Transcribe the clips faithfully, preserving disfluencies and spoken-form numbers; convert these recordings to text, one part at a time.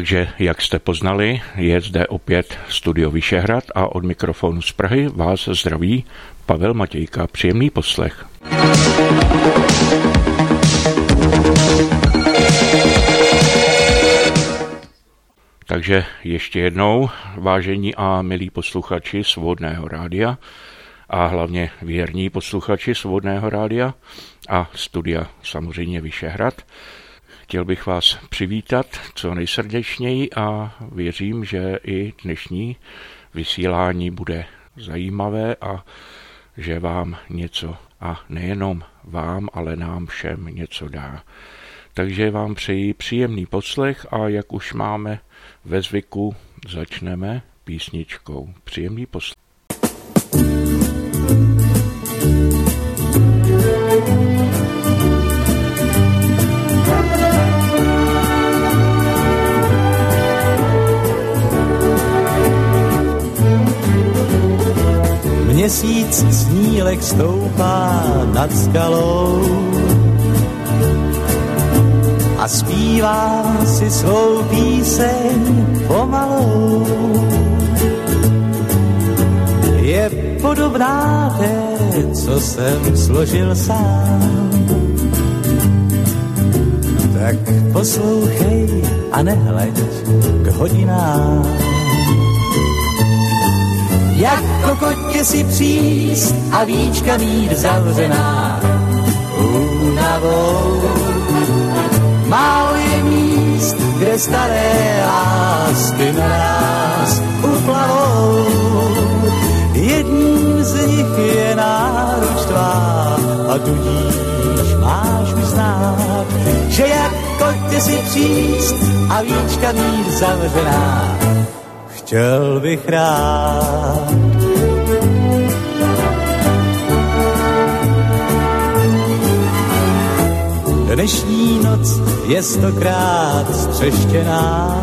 Takže, jak jste poznali, je zde opět Studio Vyšehrad a od mikrofonu z Prahy vás zdraví Pavel Matějka. Příjemný poslech. Takže ještě jednou, vážení a milí posluchači Svobodného rádia a hlavně věrní posluchači Svobodného rádia a studia samozřejmě Vyšehrad, chtěl bych vás přivítat co nejsrdečněji a věřím, že i dnešní vysílání bude zajímavé a že vám něco, a nejenom vám, ale nám všem něco dá. Takže vám přeji příjemný poslech a jak už máme ve zvyku, začneme písničkou. Příjemný poslech. Měsíc snílek stoupá nad skalou a zpívá si svou píseň pomalou. Je podobná té, co jsem složil sám. Tak poslouchej a nehleď k hodinám. Jako kotě si příst a víčka mít zavřená únavou. Málo je míst, kde staré lásky naraz uplavou. Jedním z nich je náruč tvá a tudíž máš uznát, že jak kotě si příst a víčka mít zavřená. Chtěl bych rád. Dnešní noc je stokrát střeštěná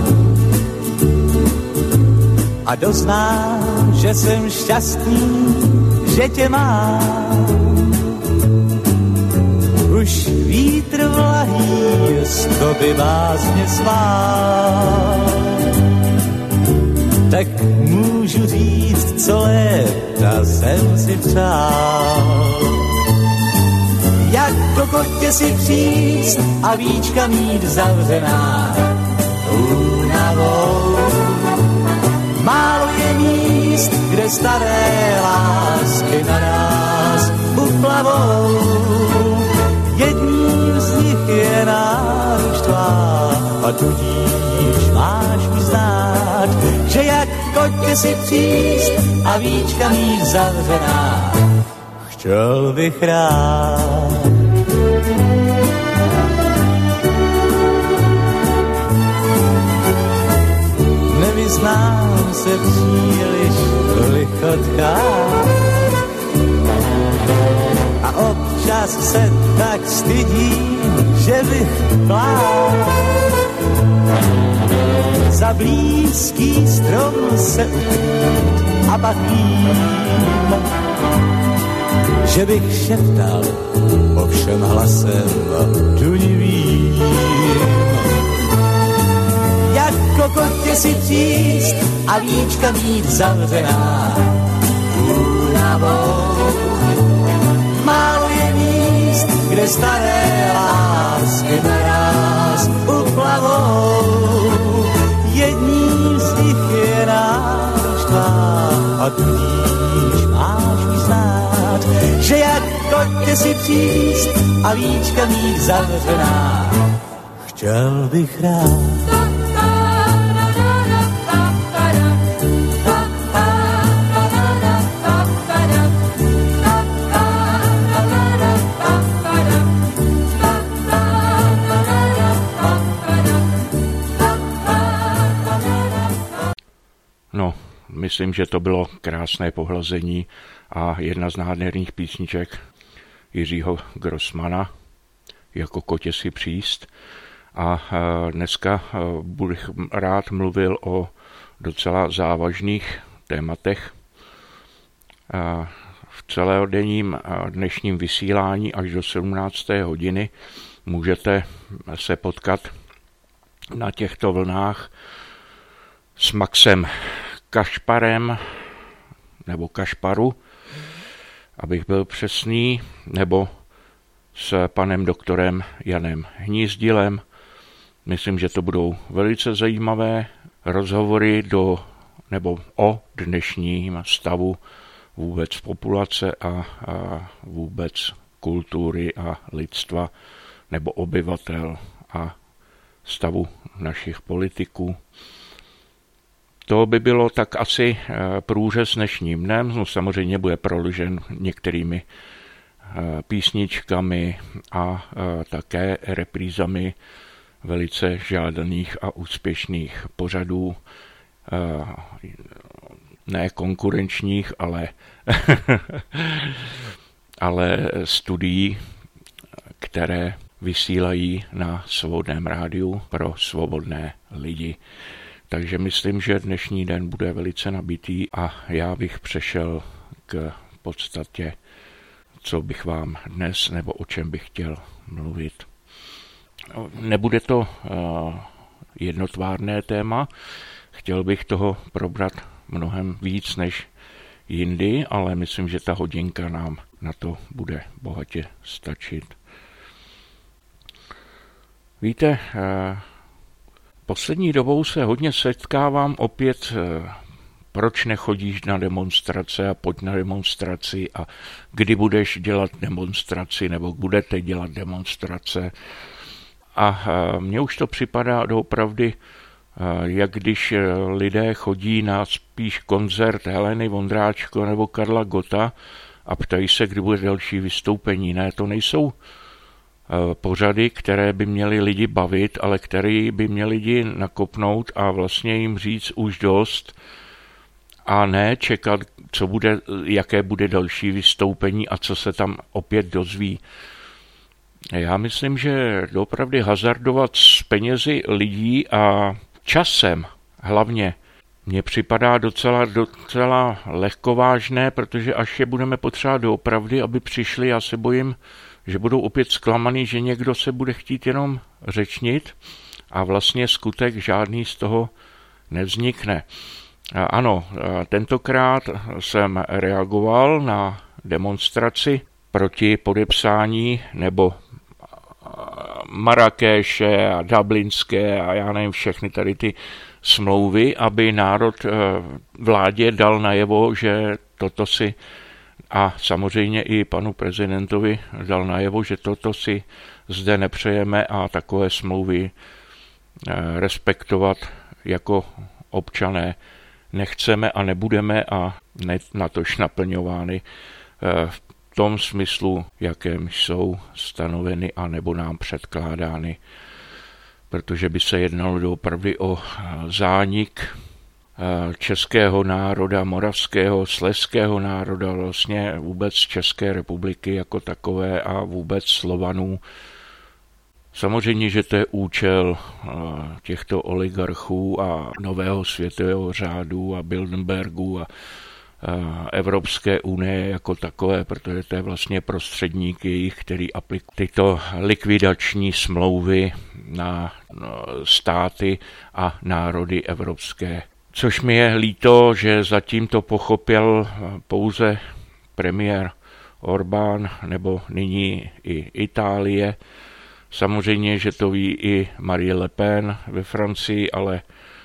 a doznám, že jsem šťastný, že tě mám. Už vítr vlahý stopy básně svál, tak můžu říct, co léta jsem si přál. Jako kotě si příst a víčka mít zavřená únavou. Málo je míst, kde staré lásky naraz uplavou. Jedním z nich je náruč tvá a tudíž máš uznát, že jak kotě si příst a víčka mít zavřená. Chtěl bych rád. Nevyznám se příliš v lichotkách a občas se tak stydím, že bych plál. Za blízký strom se ukrýt a pak vím, že bych šeptal ovšem hlasem tunivým. Jako kotě si příst a víčka mít zavřená únavou. Málo je míst, kde staré lásky naraz uplavou. Jedním z nich je náruč tvá a tudíž máš uznát, že jak kotě si příst a víčka mít zavřená. Chtěl bych rád. No, myslím, že to bylo krásné pohlazení a jedna z nádherných písniček Jiřího Grossmana, Jako kotě si příst. A dneska bych rád mluvil o docela závažných tématech. V celodenním dnešním vysílání až do sedmnácté hodiny můžete se potkat na těchto vlnách s Maxem Kašparem, nebo Kašparu, abych byl přesný, nebo s panem doktorem Janem Hnízdilem. Myslím, že to budou velice zajímavé rozhovory do, nebo o dnešním stavu vůbec populace a, a vůbec kultury a lidstva, nebo obyvatel a stavu našich politiků. To by bylo tak asi průřez dnešním dnem, no samozřejmě bude proložen některými písničkami a také reprízami velice žádaných a úspěšných pořadů, ne konkurenčních, ale, ale studií, které vysílají na Svobodném rádiu pro svobodné lidi. Takže myslím, že dnešní den bude velice nabitý a já bych přešel k podstatě, co bych vám dnes nebo o čem bych chtěl mluvit. Nebude to jednotvárné téma, chtěl bych toho probrat mnohem víc než jindy, ale myslím, že ta hodinka nám na to bude bohatě stačit. Víte, poslední dobou se hodně setkávám opět, proč nechodíš na demonstrace a pojď na demonstraci a kdy budeš dělat demonstraci nebo budete dělat demonstrace. A mně už to připadá doopravdy, jak když lidé chodí na spíš koncert Heleny Vondráčko nebo Karla Gotta a ptají se, kdy bude další vystoupení. Ne, to nejsou pořady, které by měly lidi bavit, ale které by měly lidi nakopnout a vlastně jim říct už dost a ne čekat, co bude, jaké bude další vystoupení a co se tam opět dozví. Já myslím, že doopravdy hazardovat s penězi lidí a časem hlavně mně připadá docela, docela lehkovážné, protože až je budeme potřebovat doopravdy, aby přišli, já se bojím, že budou opět zklamaný, že někdo se bude chtít jenom řečnit a vlastně skutek žádný z toho nevznikne. Ano, tentokrát jsem reagoval na demonstraci proti podepsání nebo Marrakeše a Dublinské a já nevím všechny tady ty smlouvy, aby národ vládě dal najevo, že toto si a samozřejmě i panu prezidentovi dal najevo, že toto si zde nepřejeme a takové smlouvy respektovat jako občané nechceme a nebudeme a ne natož naplňovány v tom smyslu, jakém jsou stanoveny a nebo nám předkládány. Protože by se jednalo doopravdy o zánik českého národa, moravského, slezského národa, vlastně vůbec České republiky jako takové a vůbec Slovanů. Samozřejmě, že to je účel těchto oligarchů a nového světového řádu a Bilderbergu a Evropské unie jako takové, protože to je vlastně prostředník jejich, který aplikuje tyto likvidační smlouvy na státy a národy evropské. Což mi je líto, že zatím to pochopil pouze premiér Orbán nebo nyní i Itálie. Samozřejmě, že to ví i Marie Le Pen ve Francii, ale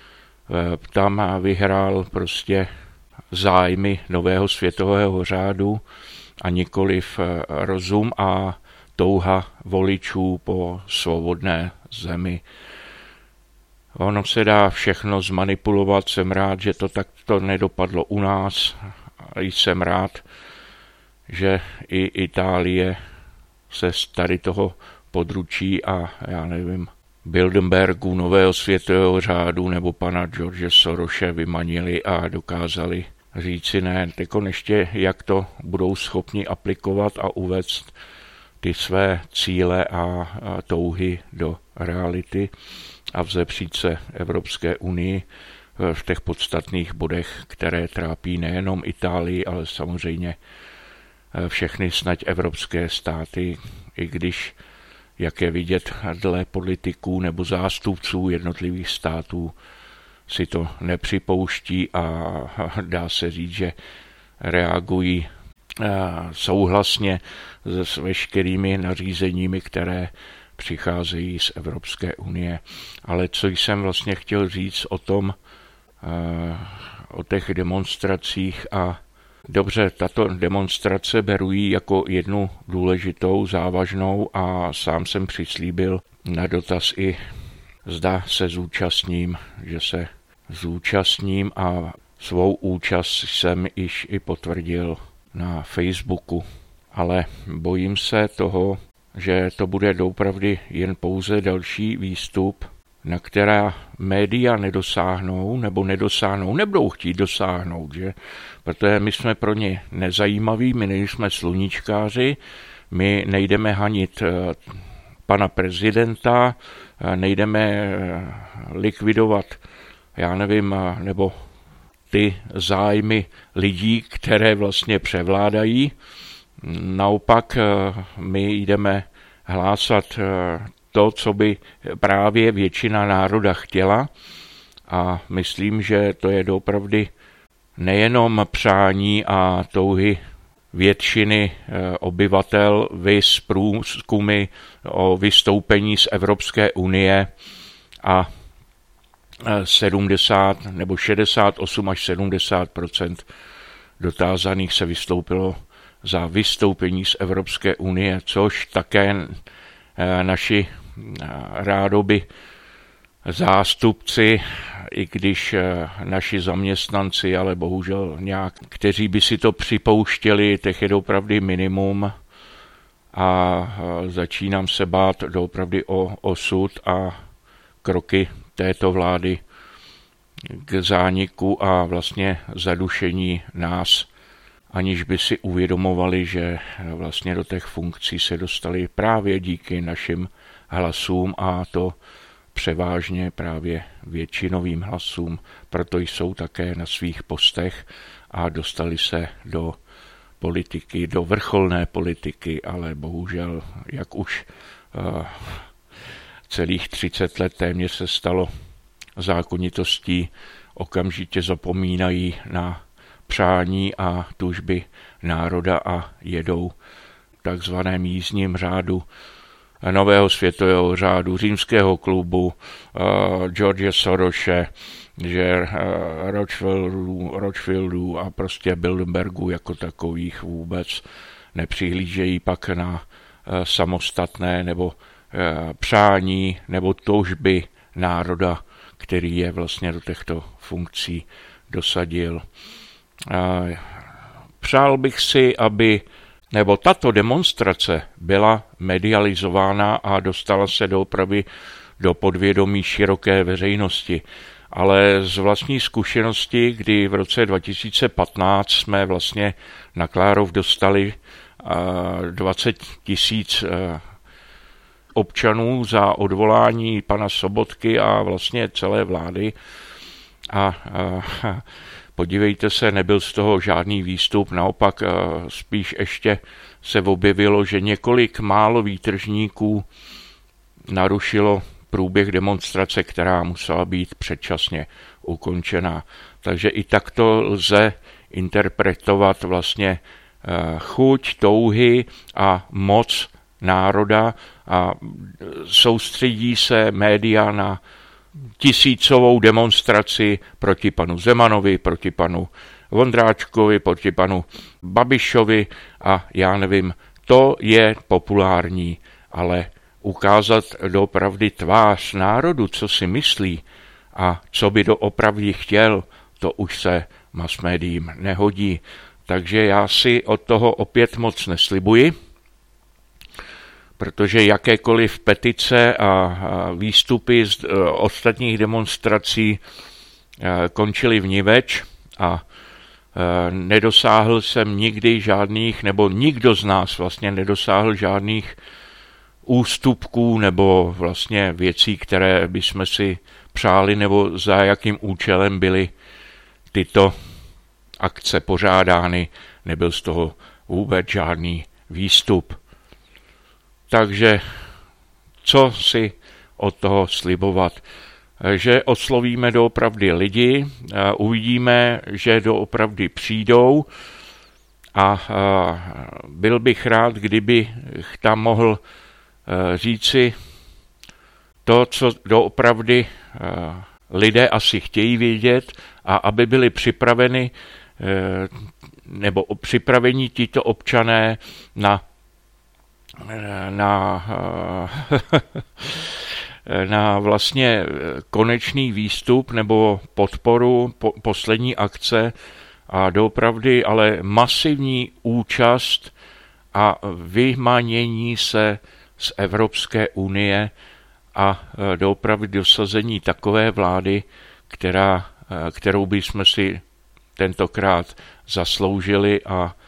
tam vyhrál prostě zájmy nového světového řádu a nikoliv rozum a touha voličů po svobodné zemi. Ono se dá všechno zmanipulovat, jsem rád, že to takto nedopadlo u nás. Jsem rád, že i Itálie se z tady toho područí a já nevím, Bilderbergu, nového světového řádu nebo pana George Sorose vymanili a dokázali říci ne, teko ještě jak to budou schopni aplikovat a uvést ty své cíle a, a touhy do reality a vzepřít se Evropské unii v těch podstatných bodech, které trápí nejenom Itálii, ale samozřejmě všechny snad evropské státy, i když jak je vidět dle politiků nebo zástupců jednotlivých států, si to nepřipouští a dá se říct, že reagují souhlasně s veškerými nařízeními, které přicházejí z Evropské unie. Ale co jsem vlastně chtěl říct o tom, o těch demonstracích a dobře, tato demonstrace beru ji jako jednu důležitou, závažnou a sám jsem přislíbil na dotaz i zda se zúčastním, že se zúčastním a svou účast jsem již i potvrdil na Facebooku. Ale bojím se toho, že to bude doopravdy jen pouze další výstup, na která média nedosáhnou, nebo nedosáhnou, nebudou chtít dosáhnout, že? Protože my jsme pro ně nezajímaví, my nejsme sluníčkáři, my nejdeme hanit pana prezidenta, nejdeme likvidovat, já nevím, nebo ty zájmy lidí, které vlastně převládají. Naopak my jdeme hlásat to, co by právě většina národa chtěla a myslím, že to je doopravdy nejenom přání a touhy většiny obyvatel vys průzkumy o vystoupení z Evropské unie a sedmdesát nebo šedesát osm až sedmdesát procent dotázaných se vystoupilo za vystoupení z Evropské unie, což také naši rádoby zástupci, i když naši zaměstnanci, ale bohužel nějak, kteří by si to připouštěli, těch je doopravdy minimum a začínám se bát doopravdy o osud a kroky této vlády k zániku a vlastně zadušení nás, aniž by si uvědomovali, že vlastně do těch funkcí se dostali právě díky našim hlasům a to převážně právě většinovým hlasům, proto jsou také na svých postech a dostali se do politiky, do vrcholné politiky, ale bohužel, jak už uh, celých třicet let téměř se stalo zákonitostí, okamžitě zapomínají na přání a tužby národa a jedou v takzvaném jízdním řádu nového světového řádu, římského klubu, uh, George Sorose, že uh, Rothschildů, Rothschildů a prostě Bilderbergů jako takových vůbec nepřihlížejí pak na uh, samostatné nebo uh, přání nebo toužby národa, který je vlastně do těchto funkcí dosadil. Uh, přál bych si, aby nebo tato demonstrace byla medializována a dostala se doopravdy do podvědomí široké veřejnosti. Ale z vlastní zkušenosti, kdy v roce dva tisíce patnáct jsme vlastně na Klárov dostali dvacet tisíc občanů za odvolání pana Sobotky a vlastně celé vlády a, a podívejte se, nebyl z toho žádný výstup, naopak spíš ještě se objevilo, že několik málo výtržníků narušilo průběh demonstrace, která musela být předčasně ukončena. Takže i takto lze interpretovat vlastně chuť, touhy a moc národa a soustředí se média na tisícovou demonstraci proti panu Zemanovi, proti panu Vondráčkovi, proti panu Babišovi a já nevím, to je populární, ale ukázat doopravdy tvář národu, co si myslí a co by doopravdy chtěl, to už se mass médiím nehodí. Takže já si od toho opět moc neslibuji, protože jakékoliv petice a výstupy z ostatních demonstrací končily vniveč a nedosáhl jsem nikdy žádných, nebo nikdo z nás vlastně nedosáhl žádných ústupků nebo vlastně věcí, které bychom si přáli, nebo za jakým účelem byly tyto akce pořádány. Nebyl z toho vůbec žádný výstup. Takže co si od toho slibovat. Že oslovíme doopravdy lidi, uvidíme, že doopravdy přijdou a byl bych rád, kdyby tam mohl říci to, co doopravdy lidé asi chtějí vědět a aby byli připraveni nebo připraveni tito občané na na na vlastně konečný výstup nebo podporu po, poslední akce a doopravdy ale masivní účast a vymanění se z Evropské unie a doopravdy dosazení takové vlády, která, kterou bychom si tentokrát zasloužili a, a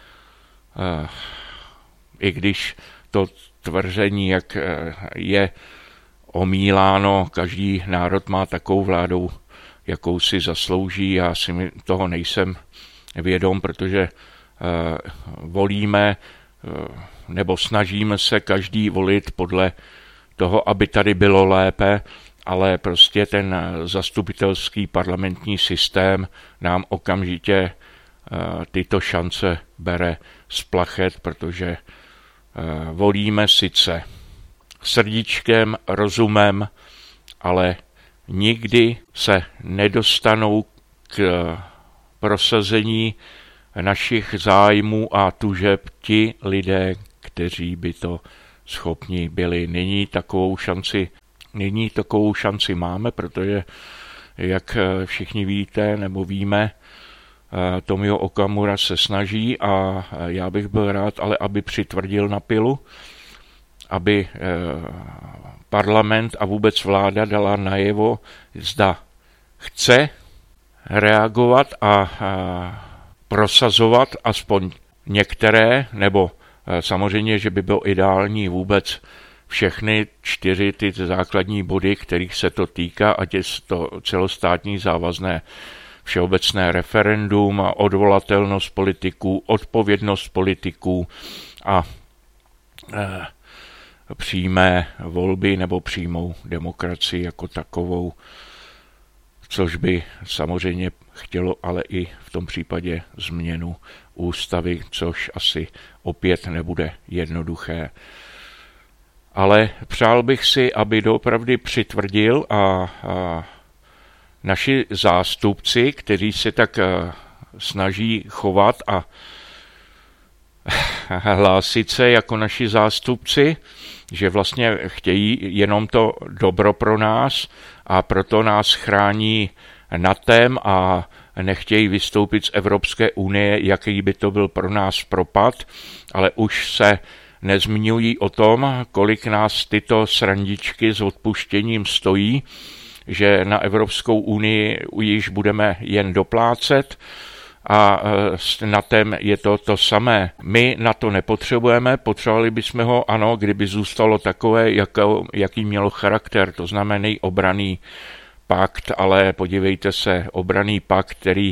i když to tvrzení, jak je omíláno, každý národ má takovou vládu, jakou si zaslouží. Já si mi toho nejsem vědom, protože uh, volíme uh, nebo snažíme se každý volit podle toho, aby tady bylo lépe, ale prostě ten zastupitelský parlamentní systém nám okamžitě uh, tyto šance bere z plachet, protože uh, volíme sice srdíčkem, rozumem, ale nikdy se nedostanou k prosazení našich zájmů a tužeb ti lidé, kteří by to schopni byli. Nyní takovou šanci, nyní takovou šanci máme, protože, jak všichni víte nebo víme, Tomio Okamura se snaží a já bych byl rád, ale aby přitvrdil na pilu, aby parlament a vůbec vláda dala najevo, zda chce reagovat a prosazovat aspoň některé, nebo samozřejmě, že by bylo ideální vůbec všechny čtyři ty základní body, kterých se to týká, ať je to celostátní závazné všeobecné referendum, odvolatelnost politiků, odpovědnost politiků a přímé volby nebo přímou demokracii jako takovou, což by samozřejmě chtělo ale i v tom případě změnu ústavy, což asi opět nebude jednoduché. Ale přál bych si, aby doopravdy přitvrdil a, a naši zástupci, kteří se tak snaží chovat a hlásit se jako naši zástupci, že vlastně chtějí jenom to dobro pro nás a proto nás chrání NATEM a nechtějí vystoupit z Evropské unie, jaký by to byl pro nás propad, ale už se nezmiňují o tom, kolik nás tyto srandičky s odpuštěním stojí, že na Evropskou unii již budeme jen doplácet a s NATEM je to to samé. My na to nepotřebujeme, potřebovali bychom ho, ano, kdyby zůstalo takové, jako, jaký mělo charakter, to znamená obranný pakt, ale podívejte se, obranný pakt, který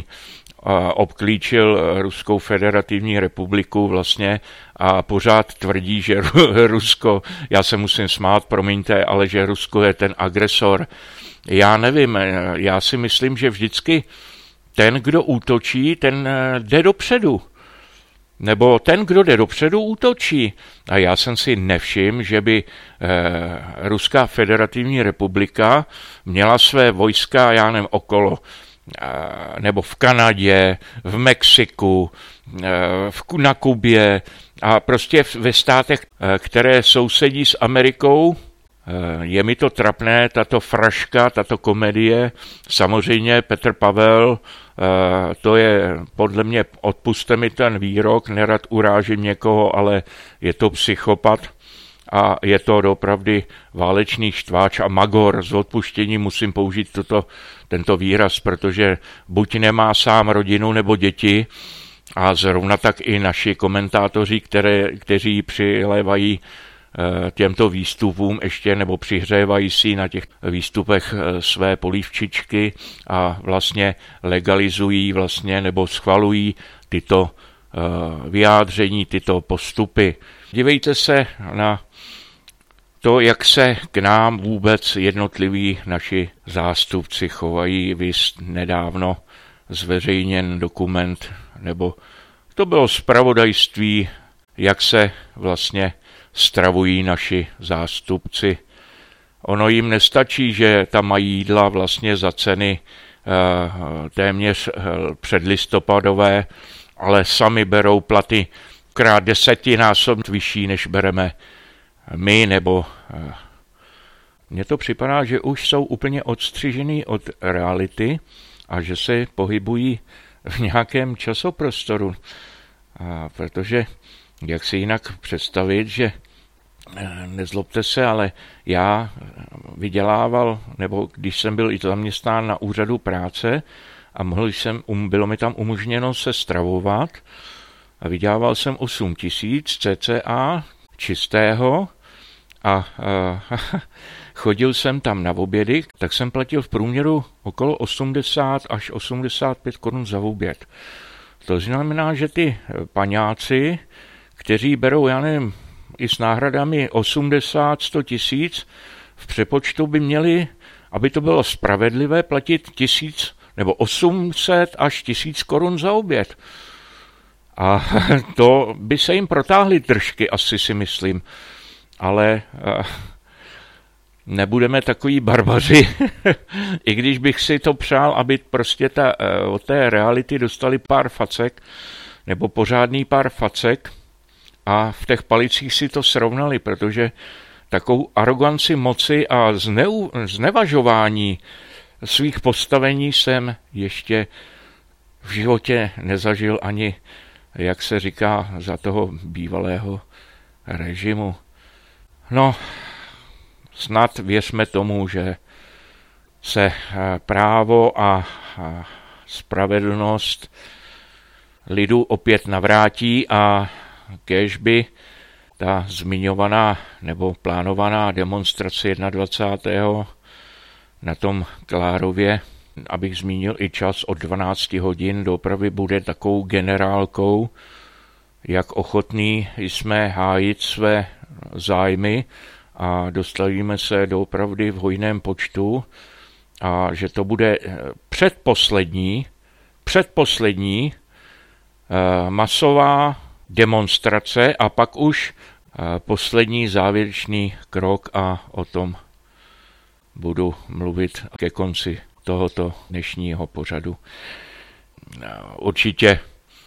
obklíčil Ruskou federativní republiku vlastně a pořád tvrdí, že Rusko, já se musím smát, promiňte, ale že Rusko je ten agresor. Já nevím, já si myslím, že vždycky ten, kdo útočí, ten jde dopředu. Nebo ten, kdo jde dopředu, útočí. A já jsem si nevšiml, že by eh, Ruská federativní republika měla své vojska, já nevím, okolo, eh, nebo v Kanadě, v Mexiku, eh, v, na Kubě a prostě ve státech, eh, které sousedí s Amerikou. Je mi to trapné, tato fraška, tato komedie. Samozřejmě Petr Pavel, to je podle mě, odpuste mi ten výrok, nerad urážím někoho, ale je to psychopat a je to opravdu válečný štváč a magor. S odpuštěním musím použít toto, tento výraz, protože buď nemá sám rodinu nebo děti a zrovna tak i naši komentátoři, které, kteří přilévají těmto výstupům ještě nebo přihřejvají si na těch výstupech své polívčičky a vlastně legalizují vlastně nebo schvalují tyto vyjádření, tyto postupy. Dívejte se na to, jak se k nám vůbec jednotliví naši zástupci chovají, viz nedávno zveřejněn dokument, nebo to bylo zpravodajství, jak se vlastně stravují naši zástupci. Ono jim nestačí, že tam mají jídla vlastně za ceny e, téměř e, předlistopadové, ale sami berou platy krát desetinásobně vyšší, než bereme my, nebo e, mně to připadá, že už jsou úplně odstřižený od reality a že se pohybují v nějakém časoprostoru. A protože jak si jinak představit, že nezlobte se, ale já vydělával, nebo když jsem byl i zaměstnán na úřadu práce a mohl jsem, um, bylo mi tam umožněno se stravovat a vydělával jsem osm tisíc cca čistého a, a chodil jsem tam na obědy, tak jsem platil v průměru okolo osmdesát až osmdesát pět korun za oběd. To znamená, že ty paňáci, kteří berou, já nevím, i s náhradami osmdesát sto tisíc, v přepočtu by měli, aby to bylo spravedlivé, platit tisíc nebo osm set až tisíc korun za oběd. A to by se jim protáhly držky, asi si myslím. Ale nebudeme takový barbaři, i když bych si to přál, aby prostě ta, od té reality dostali pár facek, nebo pořádný pár facek, a v těch palicích si to srovnali, protože takovou aroganci moci a zneu, znevažování svých postavení jsem ještě v životě nezažil ani, jak se říká, za toho bývalého režimu. No, snad věřme tomu, že se právo a spravedlnost lidu opět navrátí a kéž by ta zmiňovaná nebo plánovaná demonstrace dvacátého prvního na tom Klárově, abych zmínil i čas od dvanáct hodin, dopravy bude takovou generálkou, jak ochotní jsme hájit své zájmy a dostavíme se doopravdy v hojném počtu a že to bude předposlední, předposlední eh, masová demonstrace a pak už poslední závěrečný krok a o tom budu mluvit ke konci tohoto dnešního pořadu. Určitě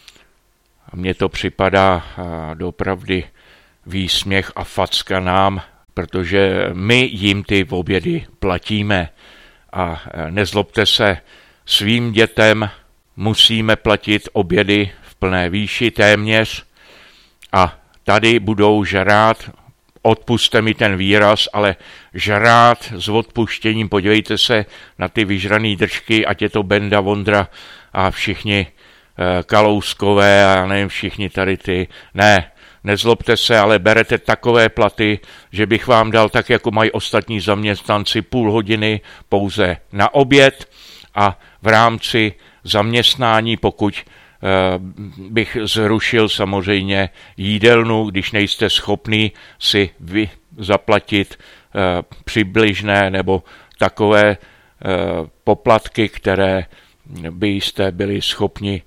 mně to připadá doopravdy výsměch a facka nám, protože my jim ty obědy platíme a nezlobte se, svým dětem musíme platit obědy v plné výši téměř. A tady budou žrát, odpusťte mi ten výraz, ale žrát s odpuštěním, podívejte se na ty vyžraný držky, ať je to Benda, Vondra a všichni e, Kalouskové a nevím, všichni tady ty. Ne, nezlobte se, ale berete takové platy, že bych vám dal tak, jako mají ostatní zaměstnanci, půl hodiny pouze na oběd a v rámci zaměstnání, pokud bych zrušil samozřejmě jídelnu, když nejste schopný si vy zaplatit přibližné nebo takové poplatky, které byste byli schopni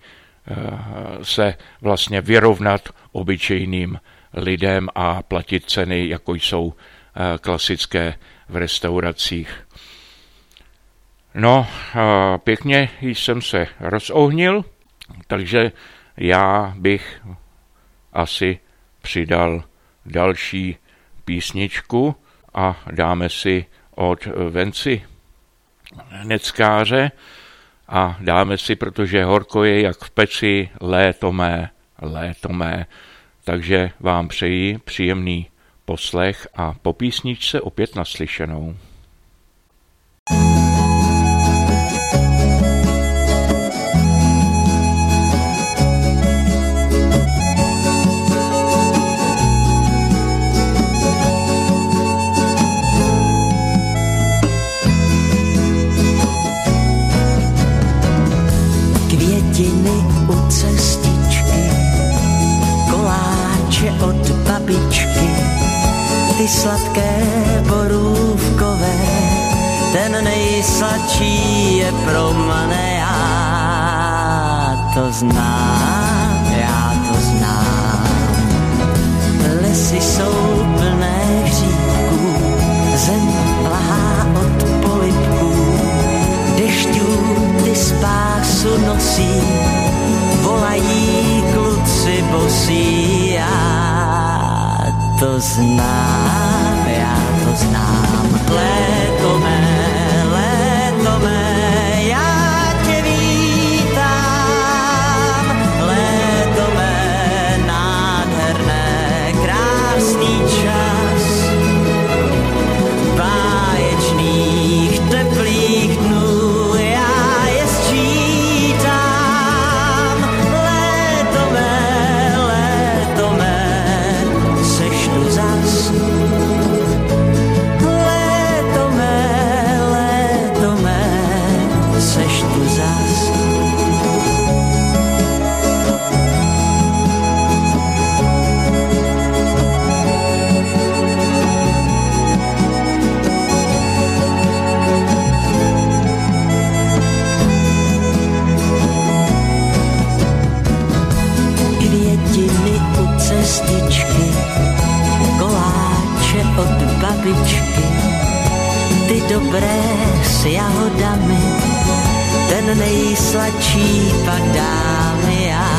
se vlastně vyrovnat obyčejným lidem a platit ceny, jako jsou klasické v restauracích. No, pěkně jsem se rozohnil, takže já bych asi přidal další písničku a dáme si od Venci Neckáře a dáme si, protože horko je jak v peci, léto mé, léto mé. Takže vám přeji příjemný poslech a po písničce opět naslyšenou. U cestičky, koláče od babičky, ty sladké ten nejsladší je pro mne, já to znám, já to znám. Lesy jsou plné hříbků, zem plahá od polibků, dešťů ty spásu nosí, volají kluci bosí, já to znám, já to znám. Léto mé, léto mé, já tě vítám, léto mé, nádherné, krásný čas, báječných, teplých dnů, já je sčítám, léto mé, léto mé, seš tu zas. Léto mé, léto mé, seš tu zas. Květiny u cestičky, koláče od babičky, ty dobré s jahodami, ten nejsladší pak dámy, já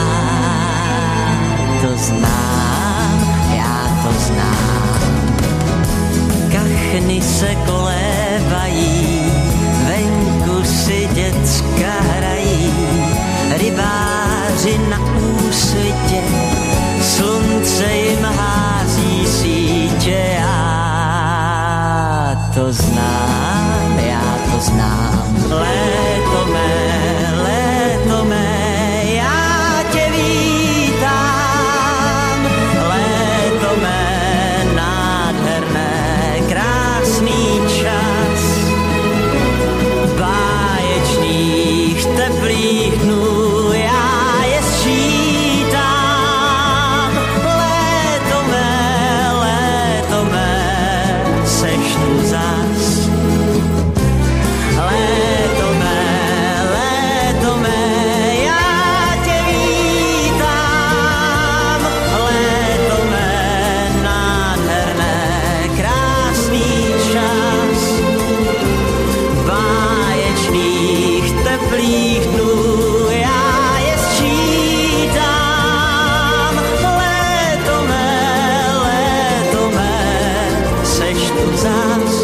to znám, já to znám. Kachny se kolévají, venku si děcka hrají, rybáři na úsvitě, slunce jim hází sítě, já to znám, já to znám. Léto mé, léto mé, já tě vítám, léto mé, nádherné, krásný čas, báječných, teplých dnů, já je sčítám, léto mé, léto mé, seš tu zas. Léto mé, léto mé, já tě vítám, léto mé, nádherné, krásný čas, báječných, teplých dnů, já je sčítám, léto mé, léto mé, seš tu zas.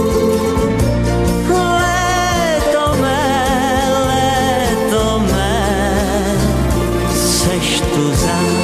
Léto mé, léto mé, seš tu zas.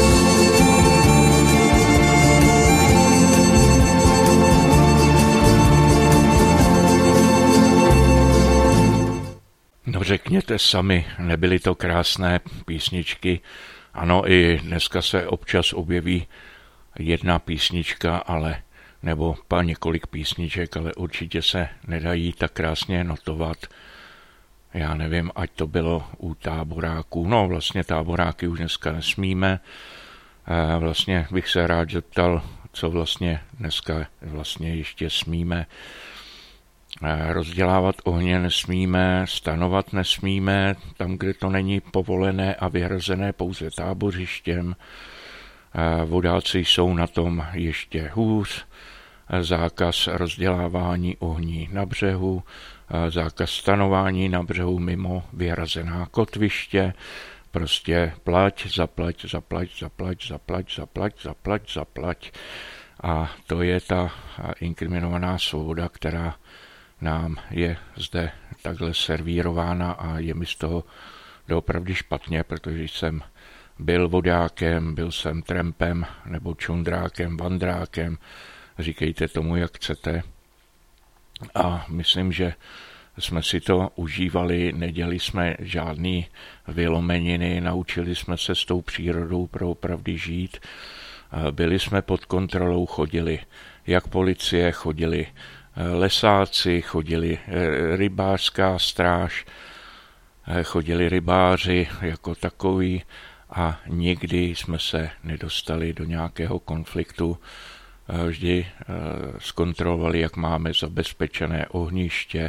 No řekněte sami, nebyly to krásné písničky. Ano, i dneska se občas objeví jedna písnička, ale nebo pa několik písniček, ale určitě se nedají tak krásně notovat. Já nevím, ať to bylo u táboráků. No vlastně táboráky už dneska nesmíme. Vlastně bych se rád zeptal, co vlastně dneska vlastně ještě smíme. Rozdělávat ohně nesmíme, stanovat nesmíme, tam, kde to není povolené a vyhrazené pouze tábořištěm. Vodáci jsou na tom ještě hůř. Zákaz rozdělávání ohní na břehu, zákaz stanování na břehu mimo vyhrazená kotviště, prostě plať, zaplať, zaplať, zaplať, zaplať, zaplať, zaplať, zaplať. A to je ta inkriminovaná svoboda, která nám je zde takhle servírována a je mi z toho doopravdy špatně, protože jsem byl vodákem, byl jsem trampem nebo čundrákem, vandrákem, říkejte tomu, jak chcete. A myslím, že jsme si to užívali, nedělali jsme žádný vylomeniny, naučili jsme se s tou přírodou proopravdy žít. Byli jsme pod kontrolou, chodili jak policie, chodili lesáci, chodili rybářská stráž, chodili rybáři jako takoví a nikdy jsme se nedostali do nějakého konfliktu vždy zkontrolovali, jak máme zabezpečené ohniště,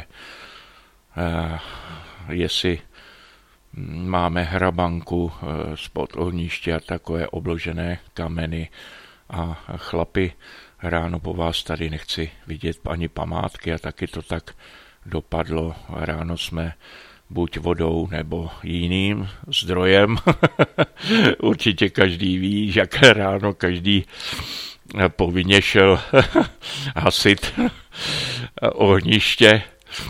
jestli máme hrabanku spod ohniště a takové obložené kameny a chlapi, ráno po vás tady nechci vidět ani památky a taky to tak dopadlo. Ráno jsme buď vodou nebo jiným zdrojem. Určitě každý ví, jak ráno každý povinně šel hasit ohniště.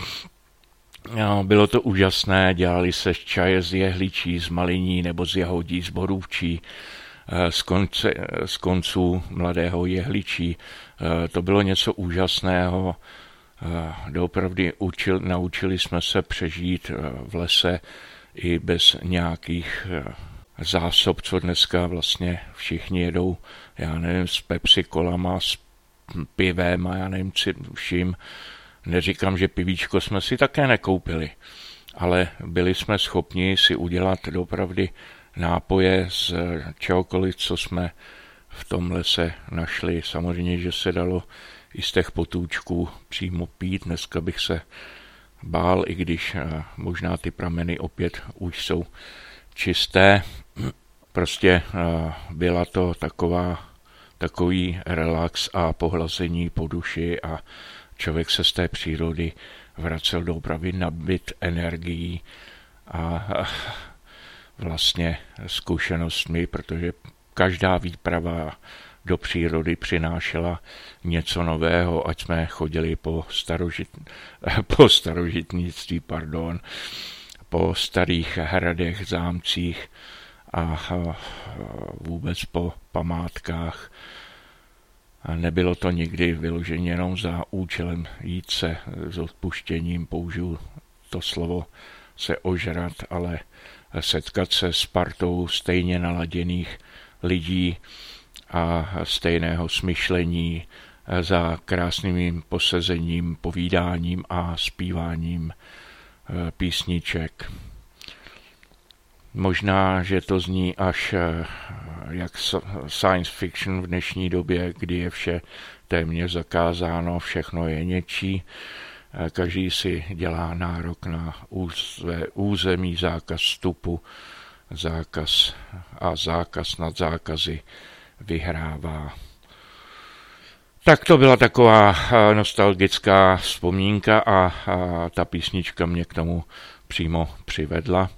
No, bylo to úžasné, dělali se čaje z jehličí, z maliní nebo z jahodí, z borůvčí, z, konce, z konců mladého jehličí. To bylo něco úžasného. Doopravdy učil, naučili jsme se přežít v lese i bez nějakých zásob, co dneska vlastně všichni jedou, já nevím, s Pepsi kolama, s pivem a já nevím, vším. Neříkám, že pivíčko jsme si také nekoupili, ale byli jsme schopni si udělat doopravdy nápoje z čehokoliv, co jsme v tom lese našli. Samozřejmě, že se dalo i z těch potůčků přímo pít. Dneska bych se bál, i když možná ty prameny opět už jsou čisté. Prostě byla to taková, takový relax a pohlazení po duši a člověk se z té přírody vracel do opravy nabit energií a vlastně zkušenostmi, protože každá výprava do přírody přinášela něco nového, ať jsme chodili po, starožit, po starožitnictví, pardon, po starých hradech, zámcích a vůbec po památkách. A nebylo to nikdy vyloženě jenom za účelem jít se s odpuštěním, použiju to slovo, se ožrat, ale setkat se s partou stejně naladěných lidí a stejného smyšlení za krásným posezením, povídáním a zpíváním písniček. Možná, že to zní až jak science fiction v dnešní době, kdy je vše téměř zakázáno, všechno je něčí, každý si dělá nárok na své území, zákaz vstupu, zákaz a zákaz nad zákazy vyhrává. Tak to byla taková nostalgická vzpomínka a, a ta písnička mě k tomu přímo přivedla.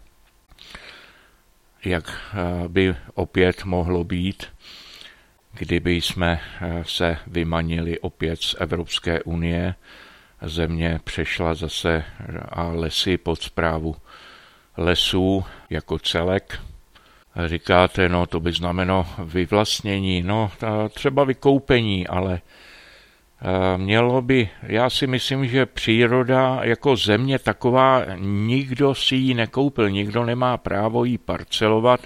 Jak by opět mohlo být, kdyby jsme se vymanili opět z Evropské unie, země přešla zase a lesy pod správu lesů jako celek. Říkáte, no to by znamenalo vyvlastnění, no třeba vykoupení, ale mělo by, já si myslím, že příroda jako země taková, nikdo si ji nekoupil, nikdo nemá právo ji parcelovat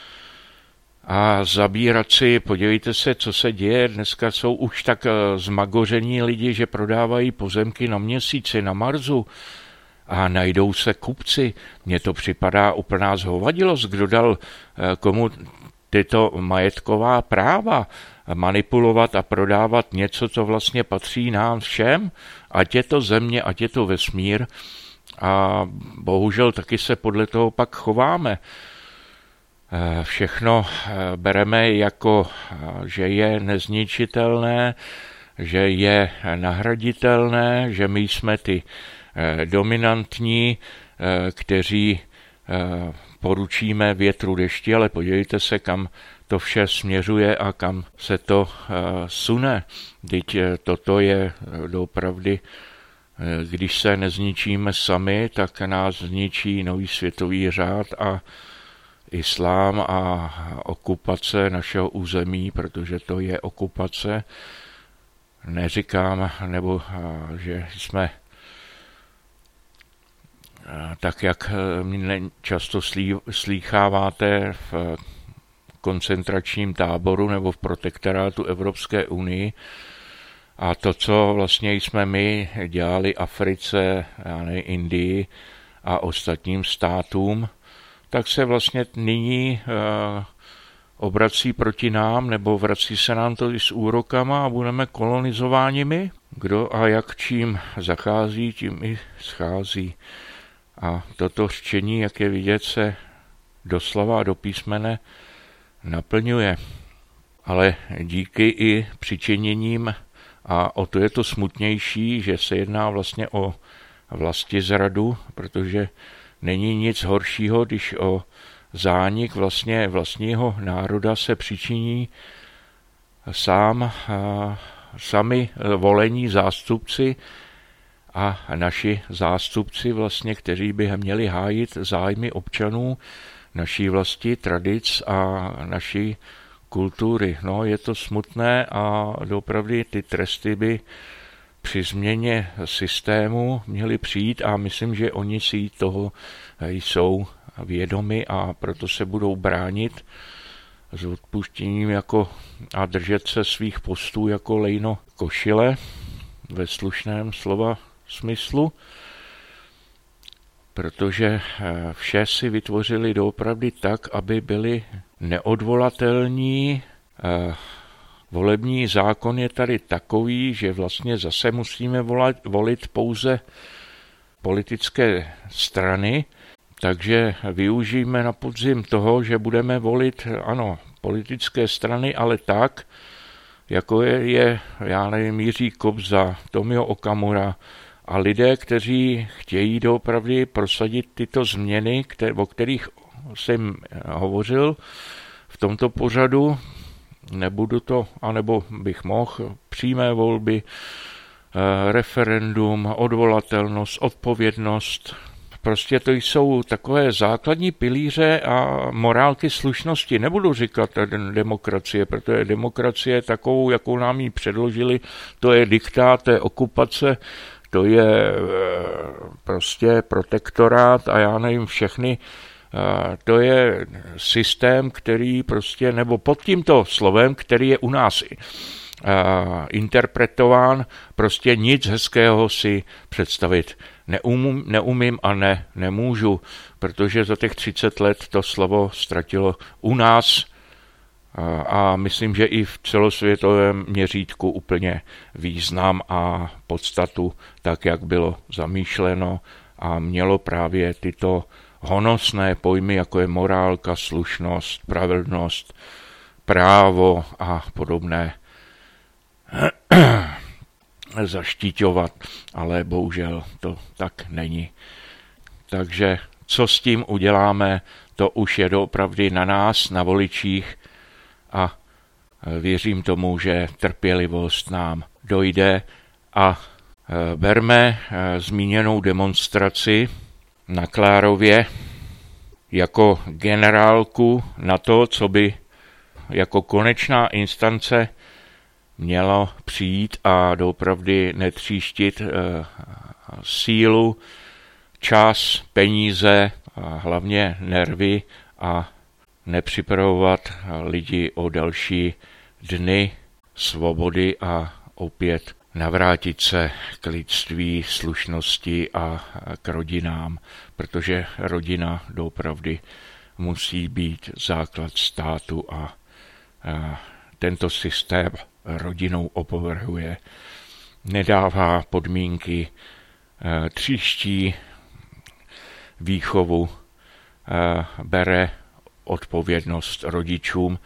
a zabírat si, podívejte se, co se děje, dneska jsou už tak zmagoření lidi, že prodávají pozemky na Měsíci, na Marsu a najdou se kupci. Mně to připadá úplná zhovadilost, kdo dal komu tyto majetková práva manipulovat a prodávat něco, co vlastně patří nám všem, ať je to země, ať je to vesmír a bohužel taky se podle toho pak chováme. Všechno bereme jako, že je nezničitelné, že je nahraditelné, že my jsme ty dominantní, kteří poručíme větru dešti, ale podívejte se, kam to vše směřuje a kam se to sune. Vždyť toto je doopravdy, když se nezničíme sami, tak nás zničí nový světový řád a islám a okupace našeho území, protože to je okupace. Neříkám, nebo že jsme tak, jak často slýcháváte v koncentračním táboru nebo v protektorátu Evropské unii. A to, co vlastně jsme my dělali Africe, já nevím, Indii a ostatním státům, tak se vlastně nyní obrací proti nám, nebo vrací se nám to i s úrokama a budeme kolonizováni my? Kdo a jak čím zachází, tím i schází. A toto řečení, jak je vidět, se doslova a do písmene naplňuje. Ale díky i přičiněním, a o to je to smutnější, že se jedná vlastně o vlastizradu, protože není nic horšího, když o zánik vlastně vlastního národa se přičiní sám, sami volení zástupci a naši zástupci vlastně, kteří by měli hájit zájmy občanů naší vlasti, tradic a naší kultury. No, je to smutné a doopravdy ty tresty by při změně systému měly přijít a myslím, že oni si toho jsou vědomi a proto se budou bránit s odpuštěním jako a držet se svých postů jako lejno košile ve slušném slova smyslu, protože vše si vytvořili doopravdy tak, aby byli neodvolatelní. Volební zákon je tady takový, že vlastně zase musíme volat, volit pouze politické strany, takže využijeme na podzim toho, že budeme volit, ano, politické strany, ale tak, jako je, je já nevím, Jiří Kobza, Tomio Okamura a lidé, kteří chtějí doopravdy prosadit tyto změny, které, o kterých jsem hovořil v tomto pořadu. Nebudu to, anebo bych mohl, přímé volby, referendum, odvolatelnost, odpovědnost. Prostě to jsou takové základní pilíře a morálky slušnosti. Nebudu říkat demokracie, protože demokracie takovou, jakou nám ji předložili, to je diktát, to je okupace, to je prostě protektorát a já nevím všechny. To je systém, který prostě, nebo pod tímto slovem, který je u nás interpretován, prostě nic hezkého si představit neumím, neumím a ne, nemůžu, protože za těch třicet let to slovo ztratilo u nás a, a myslím, že i v celosvětovém měřítku úplně význam a podstatu, tak jak bylo zamýšleno a mělo právě tyto honosné pojmy, jako je morálka, slušnost, spravedlnost, právo a podobné zaštiťovat, ale bohužel to tak není. Takže co s tím uděláme, to už je doopravdy na nás, na voličích a věřím tomu, že trpělivost nám dojde a berme zmíněnou demonstraci na Klárově jako generálku na to, co by jako konečná instance mělo přijít a doopravdy netříštit eh, sílu, čas, peníze, a hlavně nervy a nepřipravovat lidi o další dny svobody a opět navrátit se k lidství, slušnosti a k rodinám, protože rodina doopravdy musí být základ státu a, a tento systém rodinou opovrhuje, nedává podmínky, tříští výchovu, bere odpovědnost rodičům,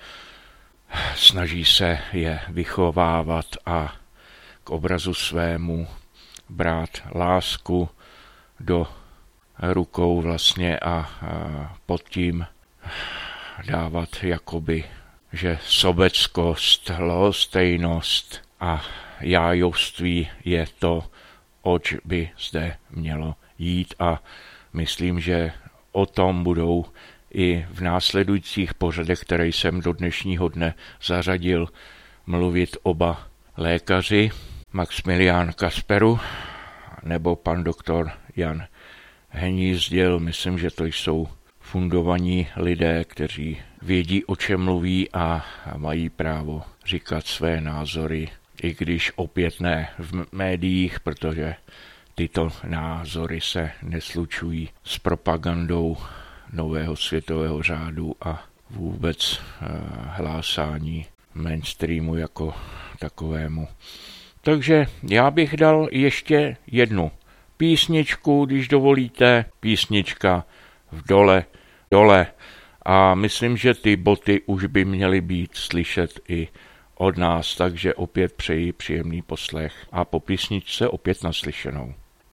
snaží se je vychovávat a k obrazu svému brát lásku do rukou vlastně a pod tím dávat jakoby, že sobeckost, lhostejnost a jájovství je to, oč by zde mělo jít a myslím, že o tom budou i v následujících pořadech, které jsem do dnešního dne zařadil, mluvit oba lékaři, Maximilián Kasperu nebo pan doktor Jan Hnízděl. Myslím, že to jsou fundovaní lidé, kteří vědí, o čem mluví a mají právo říkat své názory, i když opět ne v médiích, protože tyto názory se neslučují s propagandou nového světového řádu a vůbec hlásání mainstreamu jako takovému. Takže já bych dal ještě jednu písničku, když dovolíte, písnička v dole, dole. A myslím, že ty boty už by měly být slyšet i od nás, takže opět přeji příjemný poslech a po písničce opět naslyšenou.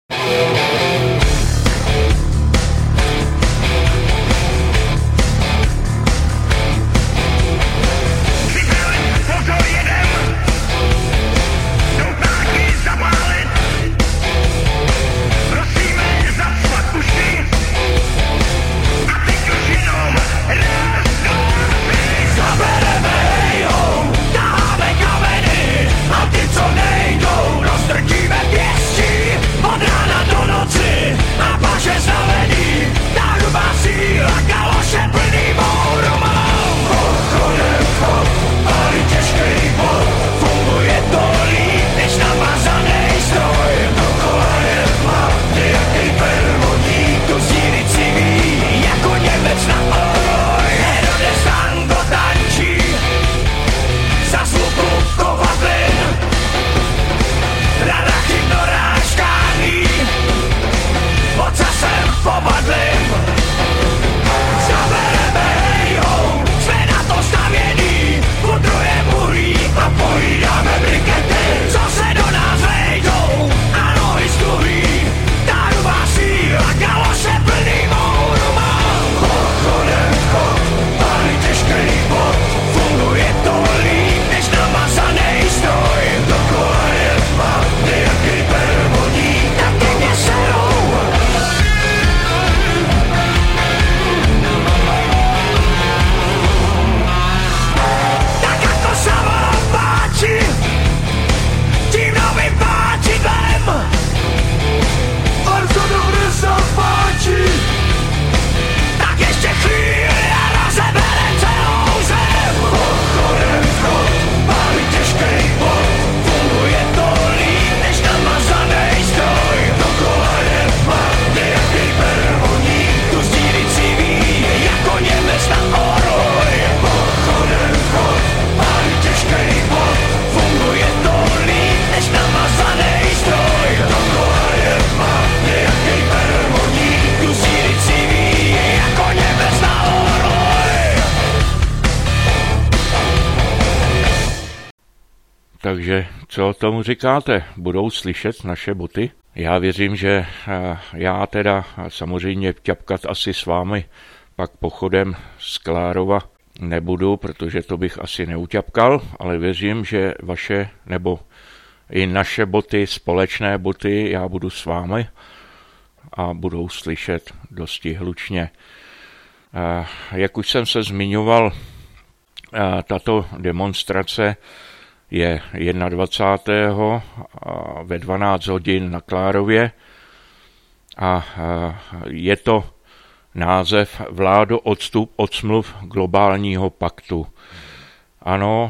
Takže co tomu říkáte? Budou slyšet naše boty? Já věřím, že já teda samozřejmě ťapkat asi s vámi pak pochodem z Klárova nebudu, protože to bych asi neuťapkal, ale věřím, že vaše nebo i naše boty, společné boty, já budu s vámi a budou slyšet dosti hlučně. Jak už jsem se zmiňoval, tato demonstrace je dvacátého prvního ve dvanáct hodin na Klárově a je to název Vládo, odstup od smluv globálního paktu. Ano,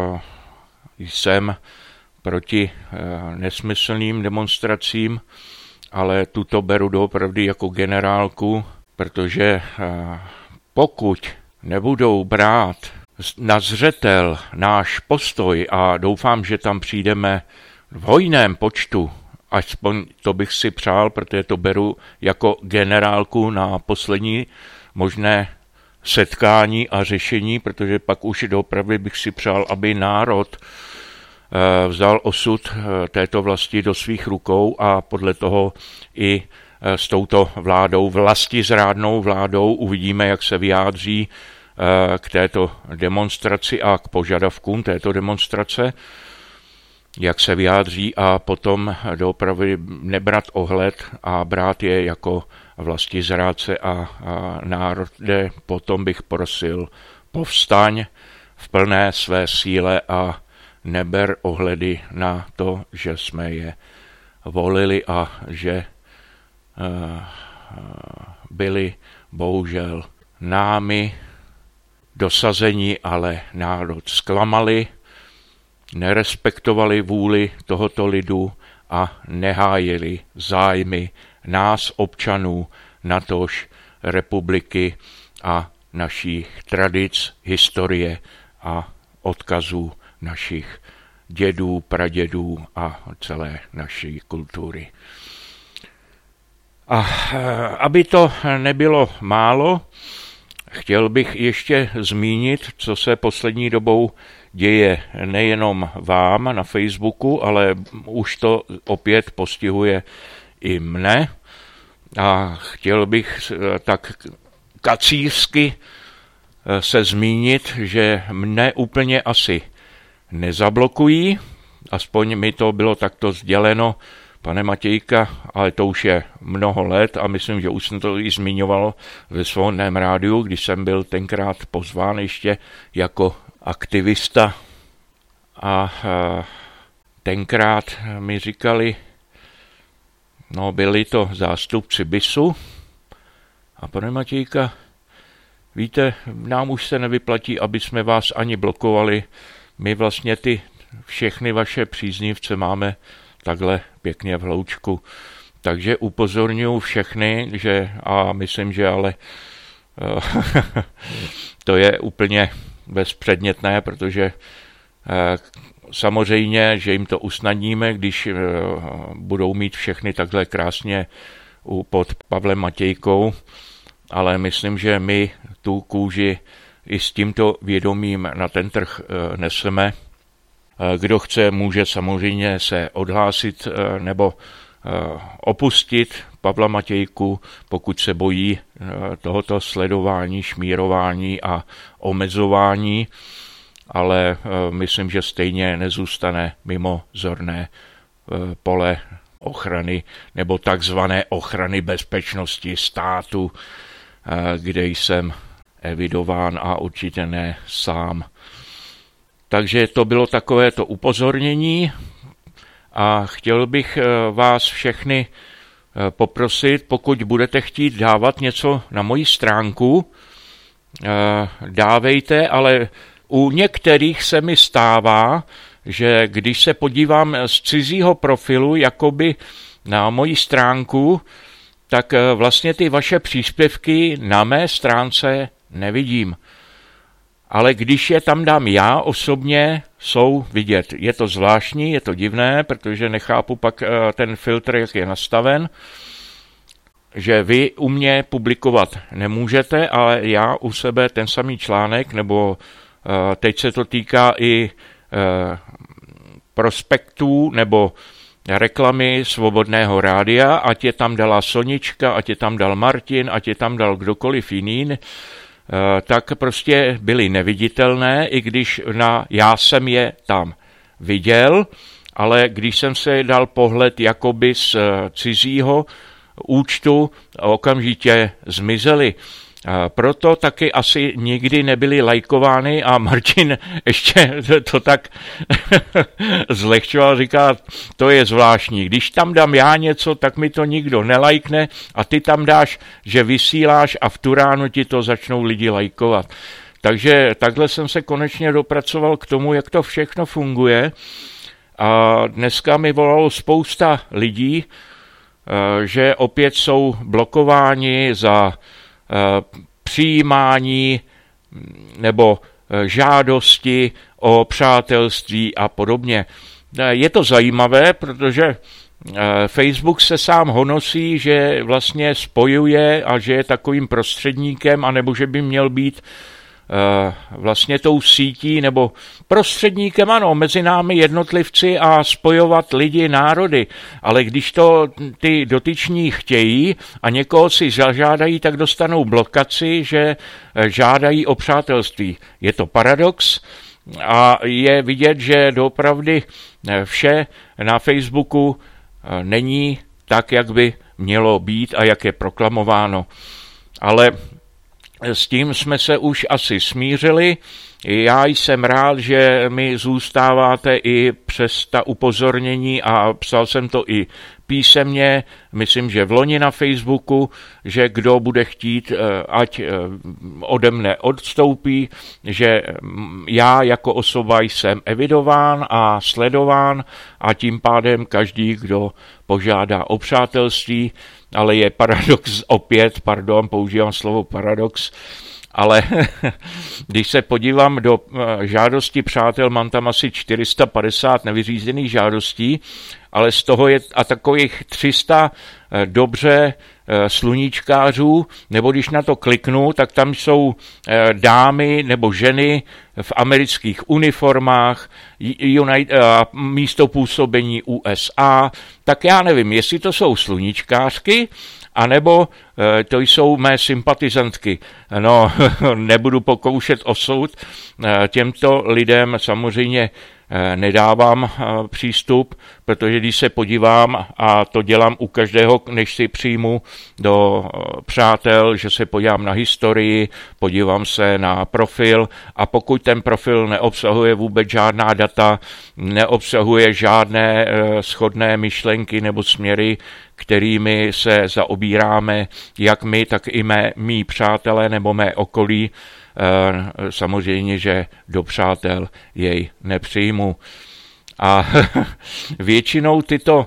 jsem proti nesmyslným demonstracím, ale tuto beru doopravdy jako generálku, protože pokud nebudou brát na zřetel náš postoj a doufám, že tam přijdeme v hojném počtu, aspoň to bych si přál, protože to beru jako generálku na poslední možné setkání a řešení, protože pak už doopravdy bych si přál, aby národ vzal osud této vlasti do svých rukou a podle toho i s touto vládou, vlastizrádnou vládou, uvidíme, jak se vyjádří k této demonstraci a k požadavkům této demonstrace, jak se vyjádří a potom doopravdy nebrat ohled a brát je jako vlastizrádce a, a národe, potom bych prosil povstaň v plné své síle a neber ohledy na to, že jsme je volili a že uh, byli bohužel námi dosazení, ale národ zklamali, nerespektovali vůli tohoto lidu a nehájili zájmy nás, občanů, natož republiky a našich tradic, historie a odkazů našich dědů, pradědů a celé naší kultury. A aby to nebylo málo, chtěl bych ještě zmínit, co se poslední dobou děje nejenom vám na Facebooku, ale už to opět postihuje i mne. A chtěl bych tak kacířsky se zmínit, že mne úplně asi nezablokují, aspoň mi to bylo takto sděleno, pane Matějka, ale to už je mnoho let a myslím, že už jsem to i zmiňoval ve Svobodném rádiu, když jsem byl tenkrát pozván ještě jako aktivista a tenkrát mi říkali, no byli to zástupci BISu a pane Matějka, víte, nám už se nevyplatí, aby jsme vás ani blokovali, my vlastně ty všechny vaše příznivce máme takhle pěkně v hloučku. Takže upozorňuji všechny, že a myslím, že ale to je úplně bezpředmětné, protože samozřejmě, že jim to usnadníme, když budou mít všechny takhle krásně pod Pavlem Matějkou, ale myslím, že my tu kůži i s tímto vědomím na ten trh neseme. Kdo chce, může samozřejmě se odhlásit nebo opustit Pavla Matějku, pokud se bojí tohoto sledování, šmírování a omezování, ale myslím, že stejně nezůstane mimo zorné pole ochrany nebo takzvané ochrany bezpečnosti státu, kde jsem evidován a určitě ne sám. Takže to bylo takovéto upozornění a chtěl bych vás všechny poprosit, pokud budete chtít dávat něco na moji stránku, dávejte, ale u některých se mi stává, že když se podívám z cizího profilu jakoby na moji stránku, tak vlastně ty vaše příspěvky na mé stránce nevidím. Ale když je tam dám já osobně, jsou vidět. Je to zvláštní, je to divné, protože nechápu pak ten filtr, jak je nastaven, že vy u mě publikovat nemůžete, ale já u sebe ten samý článek, nebo teď se to týká i prospektů nebo reklamy Svobodného rádia, ať je tam dala Sonička, ať je tam dal Martin, ať je tam dal kdokoliv jiný, tak prostě byly neviditelné, i když na, já jsem je tam viděl, ale když jsem se dal pohled jakoby z cizího účtu, okamžitě zmizely. Proto taky asi nikdy nebyly lajkovány a Martin ještě to tak zlehčoval, říká, to je zvláštní. Když tam dám já něco, tak mi to nikdo nelajkne a ty tam dáš, že vysíláš a v tu ránu ti to začnou lidi lajkovat. Takže takhle jsem se konečně dopracoval k tomu, jak to všechno funguje. A dneska mi volalo spousta lidí, že opět jsou blokováni za přijímání nebo žádosti o přátelství a podobně. Je to zajímavé, protože Facebook se sám honosí, že vlastně spojuje a že je takovým prostředníkem, anebo že by měl být vlastně tou sítí nebo prostředníkem, ano, mezi námi jednotlivci a spojovat lidi, národy. Ale když to ty dotyční chtějí a někoho si zažádají, tak dostanou blokaci, že žádají o přátelství. Je to paradox a je vidět, že doopravdy vše na Facebooku není tak, jak by mělo být a jak je proklamováno. Ale s tím jsme se už asi smířili. Já jsem rád, že mi zůstáváte i přes ta upozornění a psal jsem to i písemně, myslím, že v loni na Facebooku, že kdo bude chtít, ať ode mne odstoupí, že já jako osoba jsem evidován a sledován a tím pádem každý, kdo požádá o přátelství, ale je paradox opět, pardon, používám slovo paradox, ale když se podívám do žádosti přátel, mám tam asi čtyři sta padesát nevyřízených žádostí, ale z toho je a takových tři sta dobře sluníčkářů, nebo když na to kliknu, tak tam jsou dámy nebo ženy v amerických uniformách, místo působení U S A, tak já nevím, jestli to jsou sluníčkářky, anebo to jsou mé sympatizantky. No, nebudu pokoušet o soud. Těmto lidem samozřejmě nedávám přístup, protože když se podívám, a to dělám u každého, než si přijmu do přátel, že se podívám na historii, podívám se na profil, a pokud ten profil neobsahuje vůbec žádná data, neobsahuje žádné shodné myšlenky nebo směry, kterými se zaobíráme, jak my, tak i mé, mý přátelé nebo mé okolí, samozřejmě, že do přátel jej nepřijmu. A většinou tyto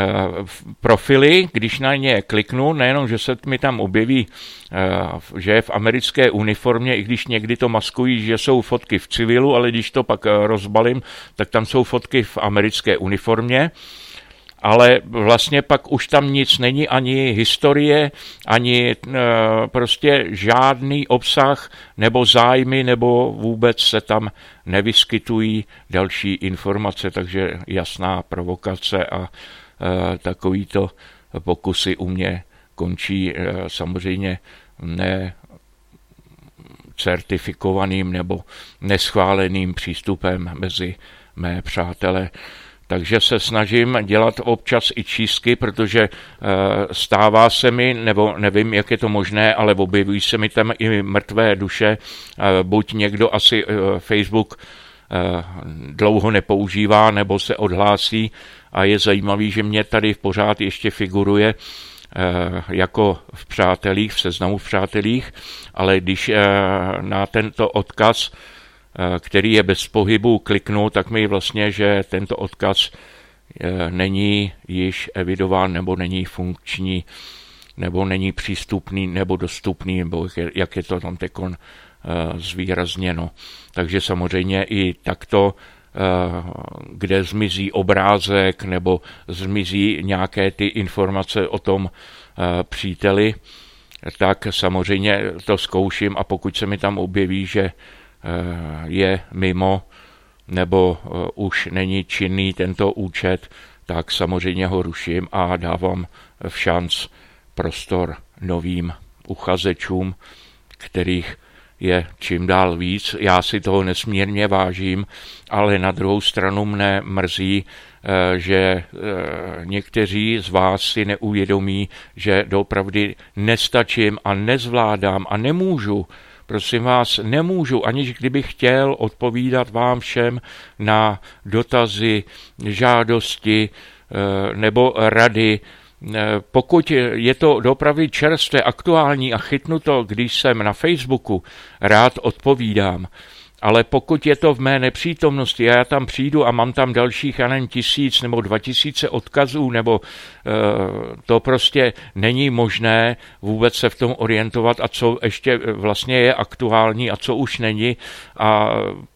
profily, když na ně kliknu, nejenom, že se mi tam objeví, že je v americké uniformě, i když někdy to maskují, že jsou fotky v civilu, ale když to pak rozbalím, tak tam jsou fotky v americké uniformě. Ale vlastně pak už tam nic není, ani historie, ani e, prostě žádný obsah nebo zájmy, nebo vůbec se tam nevyskytují další informace, takže jasná provokace a e, takovýto pokusy u mě končí e, samozřejmě ne certifikovaným nebo neschváleným přístupem mezi mé přátele. Takže se snažím dělat občas i čístky, protože stává se mi, nebo nevím, jak je to možné, ale objevují se mi tam i mrtvé duše. Buď někdo asi Facebook dlouho nepoužívá, nebo se odhlásí, a je zajímavý, že mě tady pořád ještě figuruje jako v přátelích, v seznamu v přátelích, ale když na tento odkaz, který je bez pohybu, kliknu, tak mi vlastně, že tento odkaz není již evidován, nebo není funkční, nebo není přístupný, nebo dostupný, nebo jak je to tam tekon zvýrazněno. Takže samozřejmě i takto, kde zmizí obrázek, nebo zmizí nějaké ty informace o tom příteli, tak samozřejmě to zkouším, a pokud se mi tam objeví, že je mimo, nebo už není činný tento účet, tak samozřejmě ho ruším a dávám v šanc prostor novým uchazečům, kterých je čím dál víc. Já si toho nesmírně vážím, ale na druhou stranu mne mrzí, že někteří z vás si neuvědomí, že doopravdy nestačím a nezvládám a nemůžu, prosím vás, nemůžu, aniž kdybych chtěl odpovídat vám všem na dotazy, žádosti nebo rady. Pokud je to doopravdy čerstvé, aktuální a chytnu to, když jsem na Facebooku, rád odpovídám. Ale pokud je to v mé nepřítomnosti a já tam přijdu a mám tam dalších, já nevím, tisíc nebo dva tisíce odkazů, nebo e, to prostě není možné vůbec se v tom orientovat, a co ještě vlastně je aktuální a co už není. A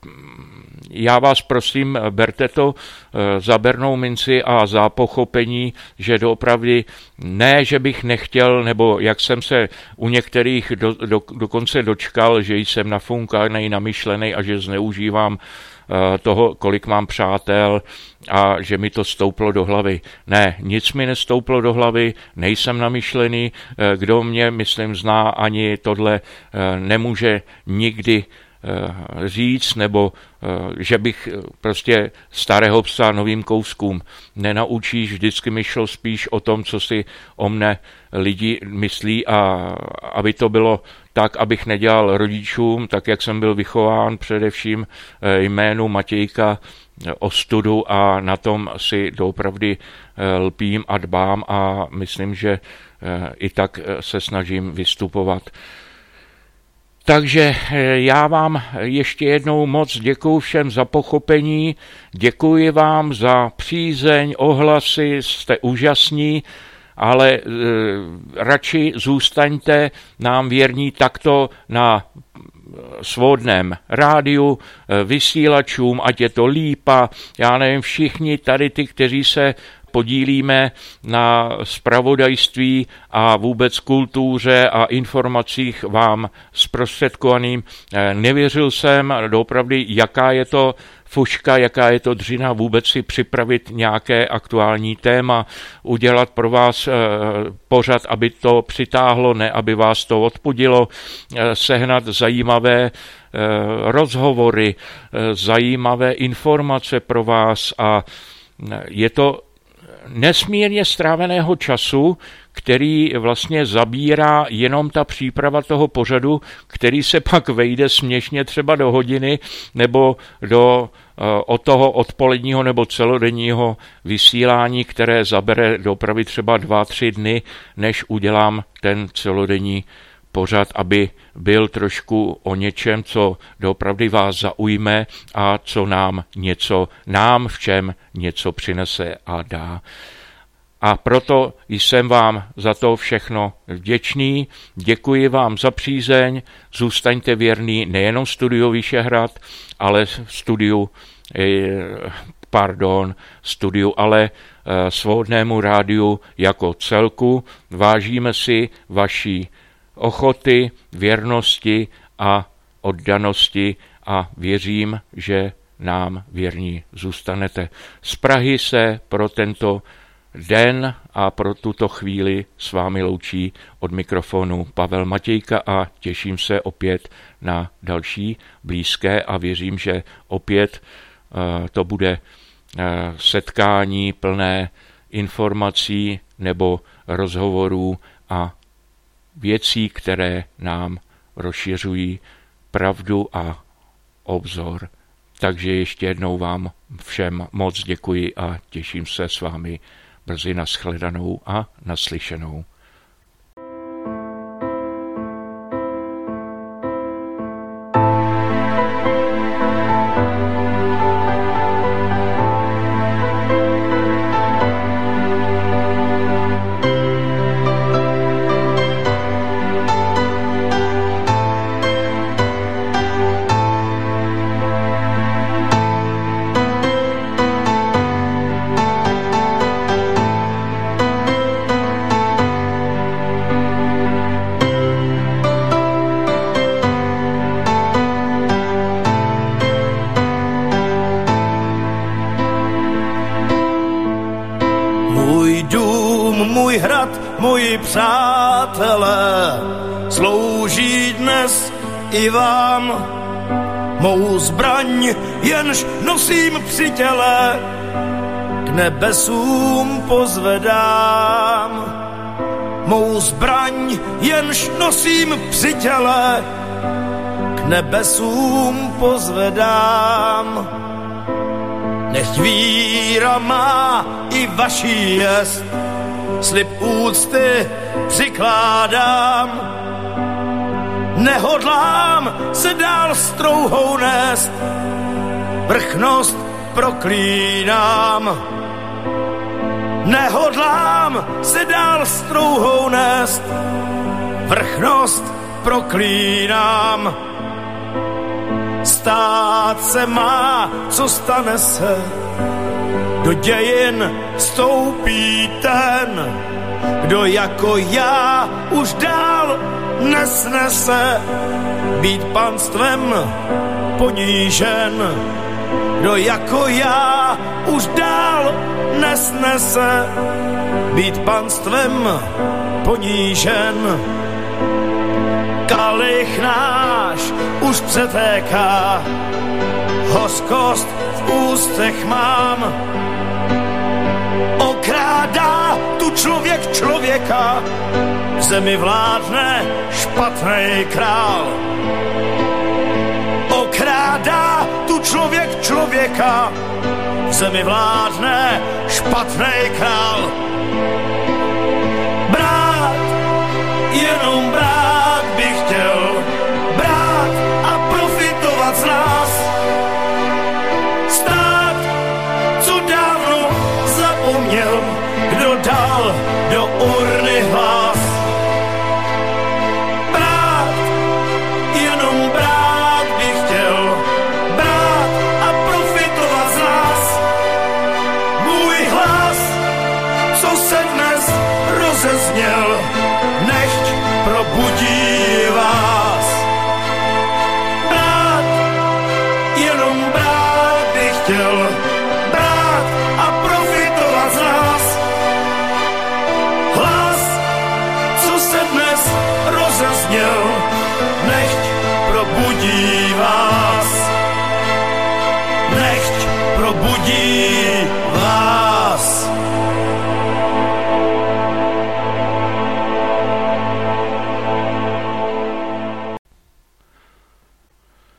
já vás prosím, berte to za bernou minci a za pochopení, že doopravdy ne, že bych nechtěl, nebo jak jsem se u některých do, do, dokonce dočkal, že jsem nafunkaný, namyšlený a že zneužívám toho, kolik mám přátel a že mi to stouplo do hlavy. Ne, nic mi nestouplo do hlavy, nejsem namyšlený, kdo mě, myslím, zná, ani tohle nemůže nikdy říct, nebo že bych prostě starého psa novým kouskům nenaučíš. Vždycky mi šlo spíš o tom, co si o mne lidi myslí, a aby to bylo tak, abych nedělal rodičům, tak jak jsem byl vychován, především jménu Matějka, ostudu, a na tom si doopravdy lpím a dbám, a myslím, že i tak se snažím vystupovat. Takže já vám ještě jednou moc děkuji všem za pochopení, děkuji vám za přízeň, ohlasy, jste úžasní, ale e, radši zůstaňte nám věrní takto na svobodném rádiu, vysílačům, ať je to Lípa, já nevím, všichni tady ty, kteří se podílíme na zpravodajství a vůbec kultuře a informacích vám zprostředkovaným. Nevěřil jsem doopravdy, jaká je to fuška, jaká je to dřina, vůbec si připravit nějaké aktuální téma, udělat pro vás pořad, aby to přitáhlo, ne aby vás to odpudilo, sehnat zajímavé rozhovory, zajímavé informace pro vás a je to nesmírně stráveného času, který vlastně zabírá jenom ta příprava toho pořadu, který se pak vejde směšně třeba do hodiny nebo do od toho odpoledního nebo celodenního vysílání, které zabere dopravy třeba dva, tři dny, než udělám ten celodenní pořad, aby byl trošku o něčem, co doopravdy vás zaujme a co nám něco, nám všem něco přinese a dá. A proto jsem vám za to všechno vděčný, děkuji vám za přízeň, zůstaňte věrní nejenom studiu Vyšehrad, ale studiu, pardon, studiu, ale Svobodnému rádiu jako celku. Vážíme si vaší ochoty, věrnosti a oddanosti a věřím, že nám věrní zůstanete. Z Prahy se pro tento den a pro tuto chvíli s vámi loučí od mikrofonu Pavel Matějka a těším se opět na další blízké a věřím, že opět uh, to bude uh, setkání plné informací nebo rozhovorů a věcí, které nám rozšiřují pravdu a obzor. Takže ještě jednou vám všem moc děkuji a těším se s vámi brzy na shledanou a naslyšenou. Moji přátelé, slouží dnes i vám. Mou zbraň jenž nosím při těle, k nebesům pozvedám. Mou zbraň jenž nosím při těle, k nebesům pozvedám. Nechť víra má i vaší jest, slib úcty přikládám. Nehodlám se dál strouhou nést, vrchnost proklínám. Nehodlám se dál strouhou nést, vrchnost proklínám. Stát se má, co stane se, do dějin vstoupí ten, kdo jako já už dál nesnese být panstvem ponížen. Kdo jako já už dál nesnese být panstvem ponížen. Kalich náš už přetéká, hořkost v ústech mám. Okrádá tu člověk člověka, v zemi vládne špatný král. Okrádá tu člověk člověka, v zemi vládne špatný král. Brát, jenom brát bych chtěl, brát a profitovat z nás. Stát, co dávno zapomněl, kdo dal do urny hlas. Brát, jenom brát bych chtěl, brát a profitovat z nás. Můj hlas, co se dnes rozezněl, nechť probudí vás. Brát, jenom brát bych chtěl, brát a profitovat z nás. Hlas, co se dnes rozezněl,